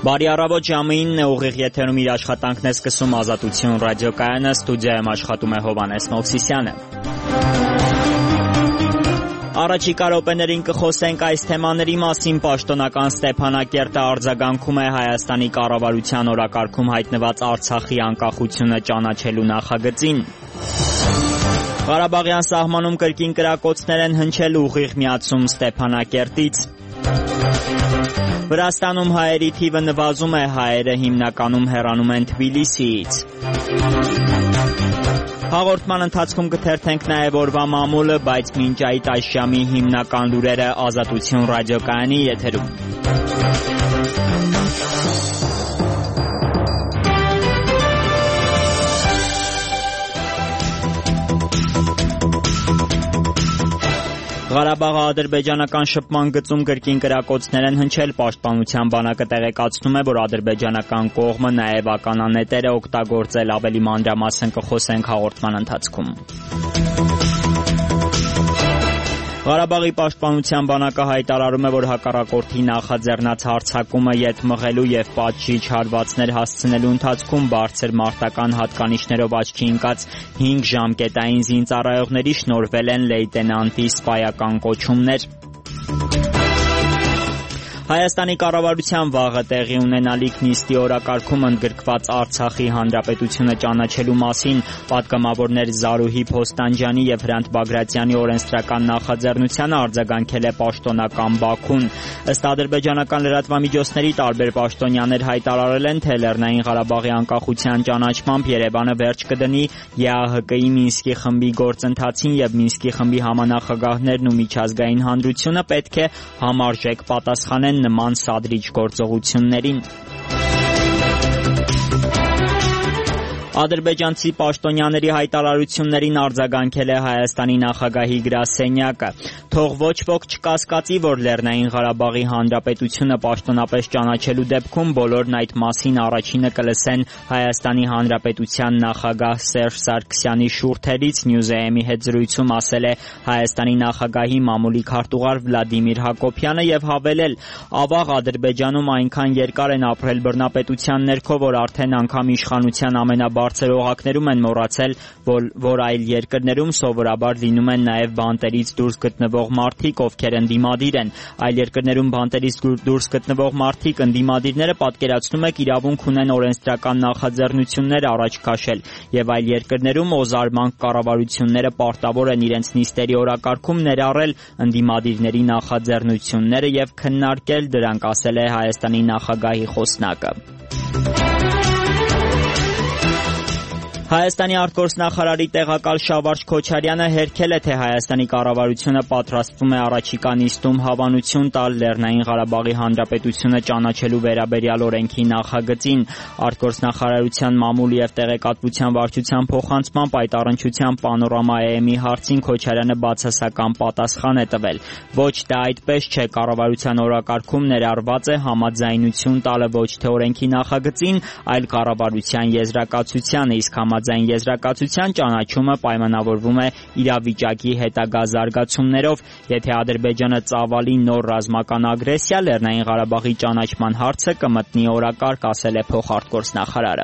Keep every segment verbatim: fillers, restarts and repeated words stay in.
Բարի առավոտ, ժամը ինը ուղիղ եթերում իր աշխատանքն է սկսում Ազատություն ռադիոկայանը, ստուդիայում աշխատում է Հովհաննես Մովսիսյանը։ Առաջիկա րոպեներին կխոսենք այս թեմաների մասին։ Պաշտոնական Ստեփանակերտը արձագանքում է Հայաստանի կառավարության օրակարգում հայտնված Արցախի անկախությունը ճանաչելու նախագծին։ Ղարաբաղյան սահմանում կրկին կրակոցներ են հնչել ուղիղ միացում Ստեփանակերտից։ Վրաստանում հայերի թիվը նվազում է, հայերը հիմնականում հեռանում են Թբիլիսիից։ Հաղորդման ընթացքում կթերթենք նաև օրվա մամուլը, բայց մինչ այդ այս ժամի հիմնական լուրերը Ազատություն ռադիոկայանի եթերում։ Ղարաբաղը ադրբեջանական շփման գծում կրկին կրակոցներ են հնչել։ Պաշտպանության բանակը տեղեկացնում է, որ ադրբեջանական կողմը նաև ականանետեր է օգտագործել։ Ավելի մանրամասն կխոսենք հաղորդման ընթացքում։ Ղարաբաղի պաշտպանության բանակը հայտարարում է, որ հակառակորդի նախաձեռնած հարձակումը ետ մղելու եւ պատժիչ հարվածներ հասցնելու ընթացքում բարձր մարտական հատկանիշներով աչքի ընկած հինգ ժամկետային զինծառայողների շնորհվել են լեյտենանտի սպայական կոչումներ։ Հայաստանի կառավարության վաղը տեղի ունենալիք նիստի օրակարգում ընդգրկված Արցախի հանրապետությունը ճանաչելու մասին պատգամավորներ Զարուհի Փոստանջյանի եւ Հրանտ Բագրատյանի օրենսդրական նախաձեռնությանը արձագանքել է պաշտոնական Բաքուն։ Ըստ ադրբեջանական լրատվամիջոցների տարբեր պաշտոնյաներ հայտարարել են, թե Լեռնային Ղարաբաղի անկախության ճանաչմամբ Երևանը վերջ կդնի ԵԱՀԿ-ի Մինսկի խմբի գործընթացին եւ Մինսկի խմբի համանախագահներն ու միջազգային հանրությունը պետք է համարժեք պատասխանեն նման սադրիչ գործողություններին։ Ադրբեջանցի պաշտոնյաների հայտարարություններին արձագանքել է Հայաստանի նախագահի գրասենյակը։ Թող ոչ ոք չկասկածի, որ Լեռնային Ղարաբաղի հանրապետությունը պաշտոնապես ճանաչելու դեպքում բոլորն այդ մասին առաջինը կլսեն Հայաստանի հանրապետության նախագահ Սերժ Սարգսյանի շուրթերից, Նյուզեեմի հետ զրույցում ասել է Հայաստանի նախագահի մամուլի քարտուղար Վլադիմիր Հակոբյանը եւ հավելել. ավաղ Ադրբեջանում այնքան երկար են ապրել բռնապետության ներքո, որ արդեն անգամ իշխանության ամենաբարձր բարձր օղակներում են մոռացել, որ, որ այլ երկրներում սովորաբար լինում են նաև բանտերից դուրս գտնվող մարդիկ, ովքեր ընդդիմադիր են։ Այլ երկրներում բանտերից դուրս գտնվող մարդիկ, ընդդիմադիրները պատկերացնում եք իրավունք ունեն օրենսդրական նախաձեռնություններ առաջ քաշել, եւ այլ երկրներում օզարմանք կառավարությունները պարտավոր են իրենց նիստերի օրակարգում ներառել ընդդիմադիրների նախաձեռնությունները եւ քննարկել դրանք, ասել է Հայաստանի նախագահի խոսնակը։ Հայաստանի արտգործնախարարի տեղակալ Շավարժ Քոչարյանը հերքել է, թե Հայաստանի կառավարությունը պատրաստվում է առաջիկա նիստում հավանություն տալ Լեռնային Ղարաբաղի հանրապետությունը ճանաչելու վերաբերյալ օրենքի նախագծին։ Արտգործնախարարության մամուլ եւ տեղեկատվության վարչության փոխանցմամբ այդ առնչությամբ Պանորամա-ի հարցին Քոչարյանը բացասական պատասխան է տվել։ Ոչ, դա այդպես չէ, կառավարության օրակարգում ներառված է համաձայնություն տալը ոչ թե օրենքի նախագծին, այլ կառավարության եզրակացությանը, իսկ Ձայն եզրակացության ճանաչումը պայմանավորվում է իրավիճակի հետագա զարգացումներով։ Եթե Ադրբեջանը ծավալի նոր ռազմական ագրեսիա, Լեռնային Ղարաբաղի ճանաչման հարցը կմտնի օրակարգ, ասել է փոխարտգործնախարարը։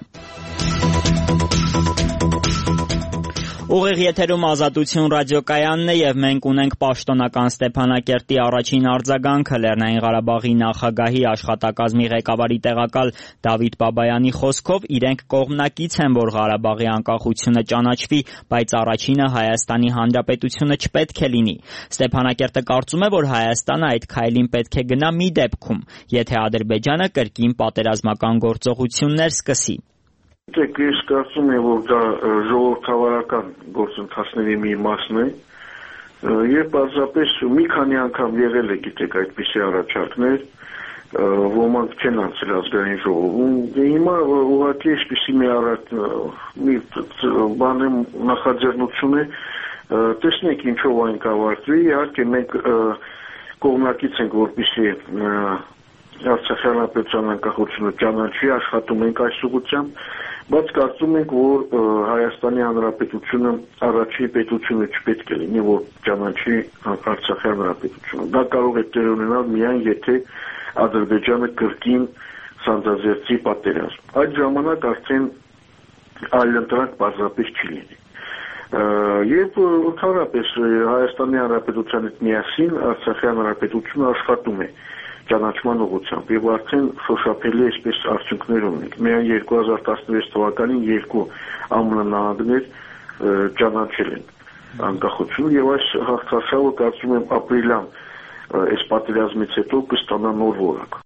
Ուղիղ եթերում Ազատություն ռադիոկայանն է եւ մենք ունենք պաշտոնական Ստեփանակերտի առաջին արձագանքը Լեռնային Ղարաբաղի նախագահի աշխատակազմի ղեկավարի տեղակալ Դավիթ Բաբայանի խոսքով իրենք կողմնակից են, որ Ղարաբաղի անկախությունը ճանաչվի, բայց առաջինը Հայաստանի Հանրապետությունը չպետք է լինի։ Ստեփանակերտը կարծում է, որ Հայաստանը այդ քայլին պետք է գնա մի դեպքում, եթե Ադրբեջանը կրկին պատերազմական գործողություններ սկսի։ Դեք ես կարծում եմ, որ դա ժողովրդավարական գործընթացների մի մասն է եւ պարզապես մի քանի անգամ եղել է, գիտեք, այդպիսի առաջարկներ, ոմանք չեն անցել ազգային ժողովում։ Հիմա ուղղակի այսպիսի մի առաջ մի բան է, նախաձեռնություն է, տեսնենք ինչով այն կավարտվի, իհարկե մենք կողմնակից ենք, որպեսզի Արցախի հանրապետության անկախությունը ճանաչվի, աշխատում ենք այս ուղղությամբ, բայց կարծում ենք, որ Հայաստանի Հանրապետությունը առաջին պետությունը չպետք է լինի, որ ճանաչի Արցախի հանրապետությունը։ Դա կարող է տեղ ունենալ միայն, եթե Ադրբեջանը կրկին սանձազերծի պատերազմ։ Այդ ժամանակ արդեն այլընտրանք պարզապես չի լինի։ Եվ ընդհանրապես Հայաստանի Հանրապետության հետ միասին Արցախի Հանրապետությունը աշխատում է ճանաչման ուղղությամբ եւ արդեն շոշափելի այսպես արդյունքներ ունենք։ Միայն երկու հազար տասնվեց թվականին երկու ԱՄՆ նահանգներ ճանաչել են անկախություն եւ այս հաղթարշավը կարծում եմ ապրիլյան այս պատերազմից հետո կստանա նոր որակ։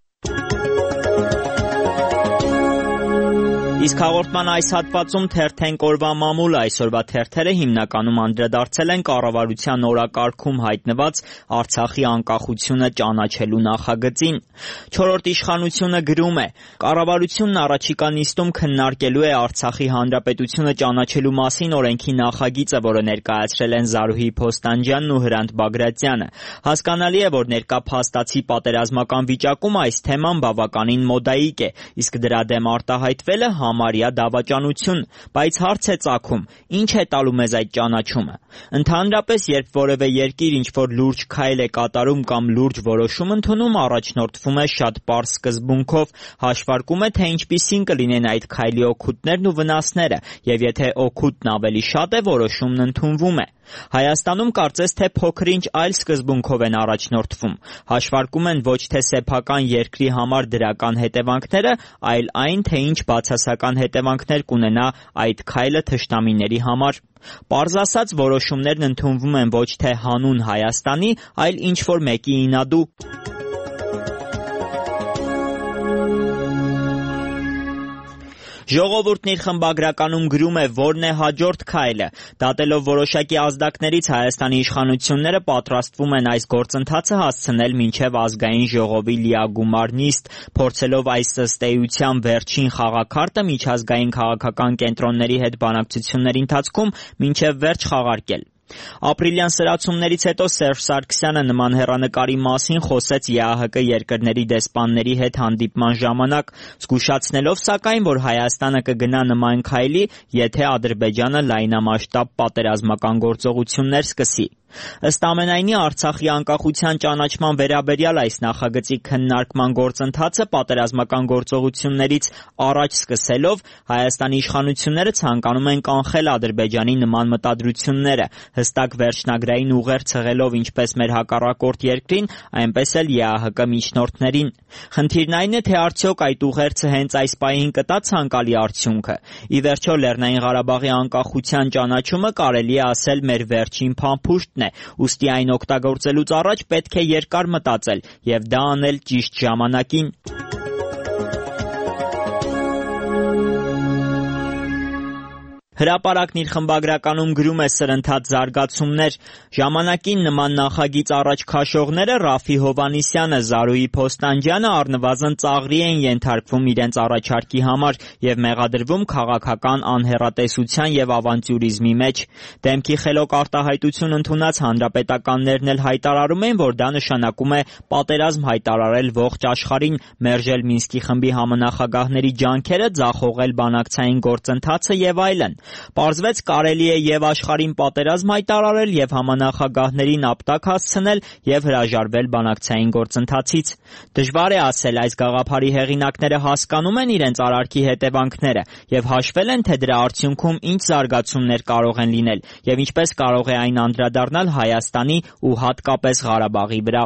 Իսկ հաղորդման այս հատվածում թերթենք օրվա մամուլը, այսօրվա թերթերը հիմնականում անդրադարձել են կառավարության օրակարգում հայտնված Արցախի անկախությունը ճանաչելու նախագծին։ Չորրորդ իշխանությունը գրում է. կառավարությունն առաջիկա նիստում քննարկելու է Արցախի հանրապետությունը ճանաչելու մասին օրենքի նախագիծը, որը ներկայացրել են Զարուհի Փոստանջյանն ու Հրանտ Բագրատյանը։ Հասկանալի է, որ ներկա փաստացի պատերազմական վիճակում այս թեման բավականին մոդայիկ է, իսկ դրա դեմ արտահայտվելը համարյա դավաճանություն, բայց հարց է ծագում, ինչ է տալու մեզ այդ ճանաչումը։ Ընդհանրապես, երբ որևէ երկիր ինչ-որ լուրջ քայլ է կատարում կամ լուրջ որոշում ընդունում, առաջնորդվում է շատ պարզ սկզբունքով, հաշվարկում է, թե ինչպիսին կլինեն այդ քայլի օգուտներն ու վնասները, եւ եթե օգուտն ավելի շատ է, որոշումն ընդունվում է։ Հայաստանում կարծես թե փոքր-ինչ այլ սկզբունքով են առաջնորդվում։ Հաշվարկում են ոչ թե սեփական երկրի համար դրական հետևանքները, այլ այն, թե ինչ բացասական հետևանքներ կունենա այդ քայլը թշնամիների համար։ Պարզ ասած, որոշումներն ընդունվում են ոչ թե հանուն Հայաստանի, այլ ինչ-որ մեկի ինադու։ Ժողովուրդն իր խմբագրականում գրում է, որն է հաջորդ քայլը։ Դատելով որոշակի ազդակներից Հայաստանի իշխանությունները պատրաստվում են այս գործընթացը հասցնել մինչև ազգային ժողովի լիագումար նիստ, փորձելով այս ըստ էության վերջին խաղաքարտը միջազգային քաղաքական կենտրոնների հետ բանակցությունների ընթացքում մինչև վերջ խաղարկել։ Ապրիլյան սրացումներից հետո Սերժ Սարգսյանը նման հեռանկարի մասին խոսեց ԵԱՀԿ երկրների դեսպանների հետ հանդիպման ժամանակ, զգուշացնելով սակայն, որ Հայաստանը կգնա նման քայլի, եթե Ադրբեջանը լայնամասշտաբ պատերազմական գործողություններ սկսի։ Ըստ ամենայնի Արցախի անկախության ճանաչման վերաբերյալ այս նախագծի քննարկման գործընթացը պատերազմական գործողություններից առաջ սկսելով Հայաստանի իշխանությունները ցանկանում են կանխել Ադրբեջանի նման մտադրությունները, հստակ վերջնագրային ուղեր ցղելով ինչպես մեր հակառակորդ երկրին, այնպես էլ ԵԱՀԿ միջնորդներին։ Խնդիրն այն է, թե արդյոք այդ ուղերձը հենց այս պահին կտա ցանկալի արդյունքը։ Ի վերջո Լեռնային Ղարաբաղի անկախության ճանաչումը կարելի է ասել մեր վերջին փամփուշտն է, ուստի այն օգտագործելուց առաջ պետք է երկար մտածել եւ դա անել ճիշտ ժամանակին։ Հրապարակն իր խմբագրականում գրում է սրընթաց զարգացումներ։ Ժամանակին նման նախագիծ առաջ քաշողները Ռաֆի Հովհաննիսյանը, Զարուհի Փոստանջյանը առնվազն ծաղրի են ենթարկվում իրենց առաջարկի համար եւ մեղադրվում քաղաքական անհեռատեսության եւ ավանտյուրիզմի մեջ։ Դեմքի խելոք արտահայտություն ընդունած հանրապետականներն էլ հայտարարում են, որ դա նշանակում է պատերազմ հայտարարել ողջ աշխարհին, մերժել Մինսկի խմբի համանախագահների ջանքերը, ձախողել բանակցային գործընթացը եւ այլն։ Պարզվեց կարելի է եւ աշխարհին պատերազմ հայտարարել եւ համանախագահներին ապտակ հասցնել եւ հրաժարվել բանակցային գործընթացից։ Դժվար է ասել, այս գաղափարի հեղինակները հասկանում են իրենց արարքի հետևանքները եւ հաշվել են, թե դրա արդյունքում ինչ զարգացումներ կարող են լինել եւ ինչպես կարող է այն անդրադառնալ Հայաստանի ու հատկապես Ղարաբաղի վրա։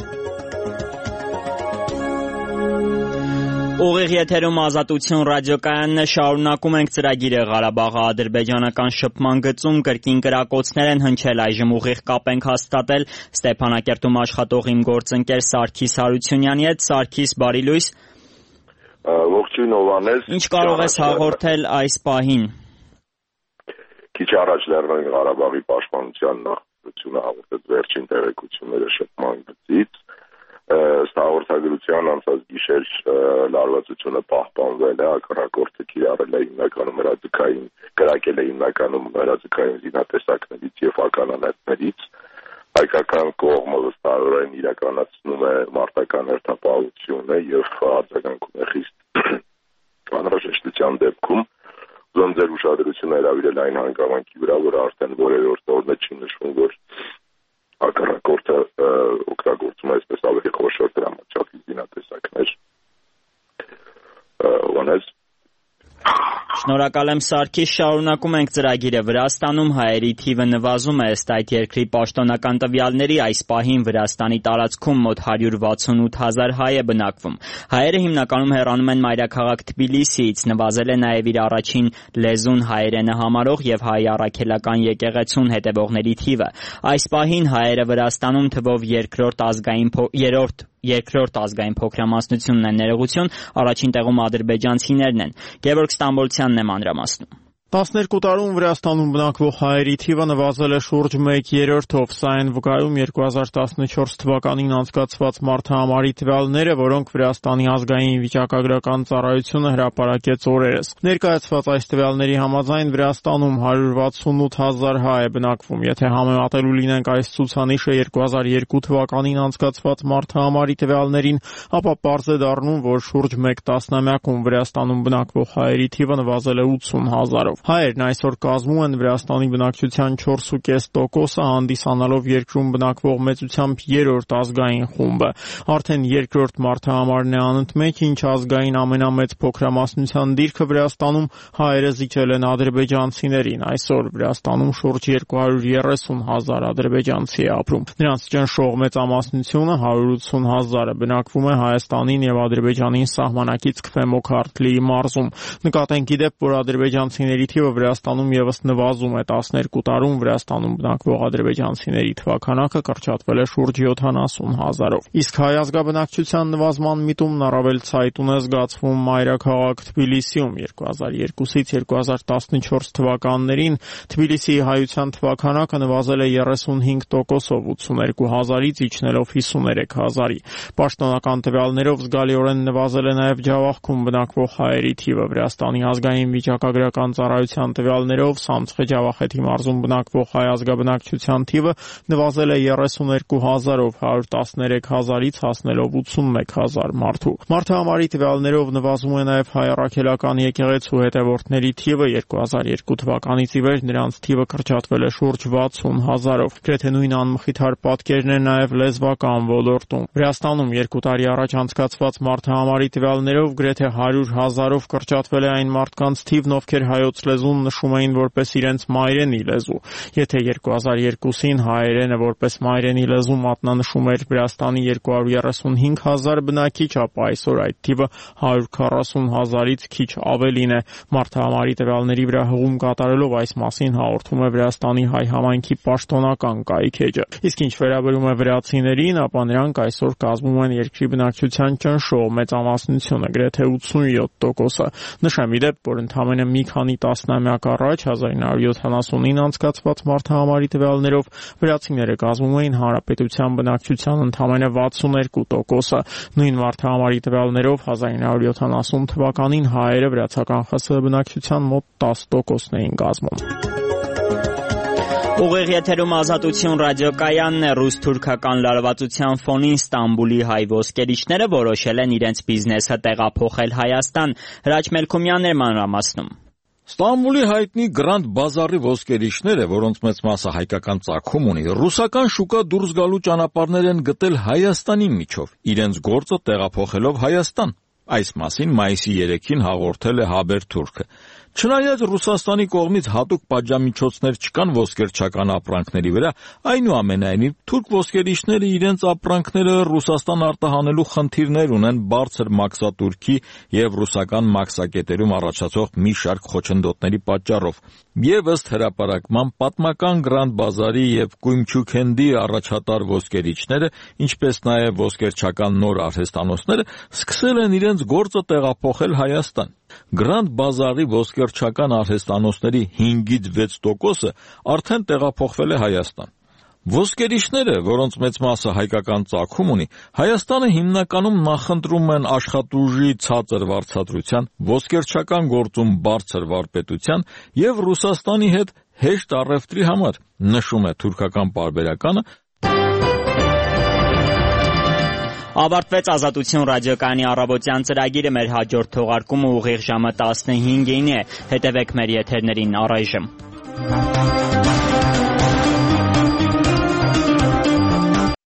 Ուղիղ եթերում Ազատություն ռադիոկայանն է, շարունակում ենք ծրագիրը Ղարաբաղը ադրբեջանական շփման գծում կրկին կրակոցներ են հնչել, այժմ ուղիղ կապ ենք հաստատել Ստեփանակերտում աշխատող իմ գործընկեր Սարգիս Հարությունյանի հետ։ Սարգիս, բարի լույս։ Ողջույն Հովհաննես։ Ինչ կարող ես հաղորդել այս պահին։ Քիչ առաջ Լեռնային Ղարաբաղի պաշտպանության նախարարությունը հաղորդեց վերջին տեղեկությունները շփման գծից։ Ըստ հաղորդագրության անցած գիշեր լարվածությունը պահպանվել է, հակառակորդը կիրառել է հիմնականում հրաձգային, կրակել է հիմնականում հրաձգային զինատեսակներից եւ ականանետներից։ Հայկական կողմը վստահորեն իրականացնում է մարտական հերթապահությունը եւ արձագանքում է խիստ անհրաժեշտության դեպքում։ Ուզում ձեր ուշադրությունը հրավիրել այն հանգամանքի վրա, որ արդեն որևէ օրը չի նշվում, որ հակառակորդը օգտագործում է այսպես ավելի խոշոր դրամաչափի զինատեսակներ։ Շնորհակալ եմ Սարգիս, շարունակում ենք ծրագիրը։ Վրաստանում հայերի թիվը նվազում է, ըստ այդ երկրի պաշտոնական տվյալների այս պահին Վրաստանի տարածքում մոտ հարյուր վաթսունութ հազար հայ է բնակվում։ Հայերը հիմնականում հեռանում են մայրաքաղաք Թբիլիսիից, նվազել է նաև իր առաջին լեզուն հայերենը համարող եւ հայ առաքելական եկեղեցուն հետևողների թիվը։ Այս պահին հայերը Վրաստանում թվով երկրորդ ազգային երրորդ երկրորդ ազգային փոքրամասնությունն են ներողություն, առաջին տեղում ադրբեջանցիներն են։ Գևորգ Ստամբոլցյանն է մանրամասնում։ տասներկու տարում Վրաստանում բնակվող հայերի թիվը նվազել է շուրջ մեկ երրորդով, սա են վկայում երկու հազար տասնչորս թվականին անցկացված մարդահամարի տվյալները, որոնք Վրաստանի ազգային վիճակագրական ծառայությունը հրապարակեց օրերս։ Ներկայացված այս տվյալների համաձայն Վրաստանում հարյուր վաթսունութ հազար հայ է բնակվում։ Եթե համեմատելու լինենք այս ցուցանիշը երկու հազար երկու թվականին անցկացված մարդահամարի տվյալներին, ապա պարզ է դառնում, որ շուրջ մեկ տասնամյակում Վրաստանում բնակվող հայերի թիվը նվազել է ութսուն հազարով։ Հայերն այսօր կազմում են Վրաստանի բնակչության չորս կόμμα պենս տոկոսը, հանդիսանալով երկրում բնակվող մեծությամբ երրորդ ազգային խումբը։ Արդեն երկրորդ մարդահամարն է անընդմեջ, ինչ ազգային ամենամեծ փոքրամասնության դիրքը Վրաստանում հայերը զիջել են ադրբեջանցիներին։ Այսօր Վրաստանում շուրջ երկու հարյուր երեսուն հազար ադրբեջանցի է ապրում։ Նրանց ճնշող մեծամասնությունը հարյուր ութսուն հազարը բնակվում է Հայաստանին եւ Ադրբեջանին սահմանակից Քվեմոքարթլիի մարզում։ Նկատենք ի դեպ, որ ադրբեջանցիների թիվը Վրաստանում եւս նվազում է։ տասներկու տարում Վրաստանում բնակվող ադրբեջանցիների թվաքանակը կրճատվել է շուրջ յոթանասուն հազարով։ Իսկ հայ ազգաբնակչության նվազման միտումն առավել ցայտուն է զգացվում մայրաքաղաք Թբիլիսիում։ երկու հազար երկուսից երկու հազար տասնչորս թվականներին Թբիլիսիի հայության թվաքանակը նվազել է երեսունհինգ տոկոսով, ութսուներկու հազարից իջնելով հիսուներեք հազարի։ Պաշտոնական տվյալներով զգալիորեն նվազել է նաև Ջավախքում բնակվող հայերի թիվը։ Վրաստանի ազգային վիճակագրական ծառայության տվյալներով Սամցխե Ջավախեթի մարզում բնակվող հայ ազգաբնակչության թիվը նվազել է երեսուներկու հազարով, հարյուր տասներեք հազարից հասնելով ութսունմեկ հազար մարդու։ Մարդահամարի տվյալներով նվազում է նաև հայ առաքելական եկեղեցու հետևորդների թիվը։ երկու հազար երկու թվականից ի վեր նրանց թիվը կրճատվել է շուրջ վաթսուն հազարով։ Գրեթե նույն անմխիթար պատկերն է նաև լեզվական ոլորտում։ Վրաստանում երկու տարի առաջ անցկացված մարդահամարի տվյալներով գրեթե հարյուր հազարով կրճատվել է այն մարդկանց թիվն, ովքեր հայոց լեզուն նշում էին որպես իրենց մայրենի լեզու։ Եթե երկու հազար երկուսին հայերենը որպես մայրենի լեզու մատնանշում էր Վրաստանի երկու հարյուր երեսունհինգ հազար բնակիչ, ապա այսօր այդ թիվը հարյուր քառասուն հազարից քիչ ավելին է։ Մարդահամարի տվյալների վրա հղում կատարելով այս մասին հաղորդում է Վրաստանի հայ համայնքի պաշտոնական կայքէջը։ Իսկ ինչ վերաբերում է վրացիներին, ապա նրանք այսօր կազմում են երկրի բնակչության ճնշող մեծամասնությունը, գրեթե ութսունյոթ տոկոսը։ Նշեմ ի դեպ, որ ընդամենը մի քանի տասնամյակ առաջ հազար ինը հարյուր յոթանասունին անցկացված մարդահամարի տվյալներով վրացիները կազմում էին հանրապետության բնակչության ընդամենը վաթսուներկու տոկոսը։ Նույն մարդահամարի տվյալներով հազար ինը հարյուր յոթանասուն թվականին հայերը վրացական ԽՍՀ բնակչության մոտ տասը տոկոսն էին կազմում։ Ուղիղ եթերում Ազատություն ռադիոկայանն է։ Ռուս-թուրքական լարվածության ֆոնին Ստամբուլի հայ ոսկերիչները որոշել են իրենց բիզնեսը տեղափոխել Հայաստան։ Հրաչ Մելքումյանն էր մանրամասնում։ Ստամբուլի հայտնի Grand Bazaar-ի ոսկերիչները, որոնց մեծ մասը հայկական ծագում ունի, ռուսական շուկա դուրս գալու ճանապարհներ են գտել Հայաստանի միջով, իրենց գործը տեղափոխելով Հայաստան։ Այս մասին մայիսի երեքին հաղորդել է Haberturk-ը։ Չնայած Ռուսաստանի կողմից հատուկ պատժամիջոցներ չկան ոսկերչական ապրանքների վրա, այնուամենայնիվ թուրք ոսկերիչները իրենց ապրանքները Ռուսաստան արտահանելու խնդիրներ ունեն բարձր մաքսատուրքի եւ ռուսական մաքսակետերում առաջացող մի շարք խոչընդոտների պատճառով։ Եվ ըստ հրապարակման պատմական Grand Bazaar-ի եւ Կույմչուքենդի առաջատար ոսկերիչները, ինչպես նաեւ ոսկերչական նոր արհեստանոցները սկսել են իրենց գործը տեղափոխել Հայաստան։ Grand Bazaar-ի ոսկերչական արհեստանոցների հինգից վեց տոկոսը արդեն տեղափոխվել է Հայաստան։ Ոսկերիչները, որոնց մեծ մասը հայկական ծագում ունի, Հայաստանը հիմնականում նախընտրում են աշխատուժի ցածր վարձատրության, ոսկերչական գործում բարձր վարպետության եւ Ռուսաստանի հետ հեշտ առևտրի համար, նշում է թուրքական պարբերականը։ Ավարտվեց Ազատություն ռադիոկայանի առավոտյան ծրագիրը, մեր հաջորդ թողարկումը ուղիղ ժամը տասնհինգին է։ Հետևեք մեր եթերներին առայժմ։